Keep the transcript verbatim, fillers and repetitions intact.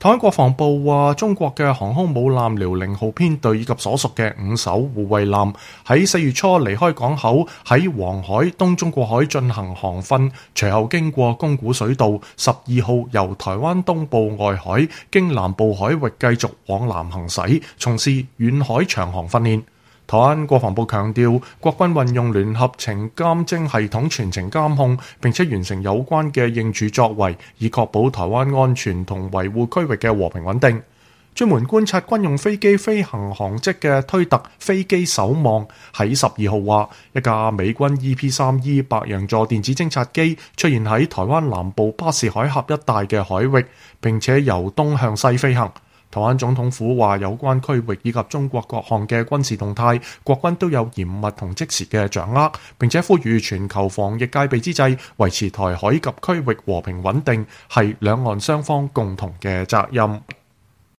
台灣國防部話，中國嘅航空母艦遼寧號編隊以及所屬嘅五艘護衛艦喺四月初離開港口，喺黃海、東中國海進行航訓，隨後經過宮古水道，十二號由台灣東部外海經南部海域繼續往南行駛，從事遠海長航訓練。台灣國防部強調，國軍運用聯合情監偵系統全程監控，並且完成有關嘅應處作為，以確保台灣安全同維護區域嘅和平穩定。專門觀察軍用飛機飛行航跡嘅推特飛機守望喺十二號話，一架美軍 E P 三 E 白羊座電子偵察機出現喺台灣南部巴士海峽一帶嘅海域，並且由東向西飛行。台灣總統府話，有關區域以及中國各項嘅軍事動態，國軍都有嚴密同即時嘅掌握，並且呼籲全球防疫戒備之際，維持台海及區域和平穩定係兩岸雙方共同嘅責任。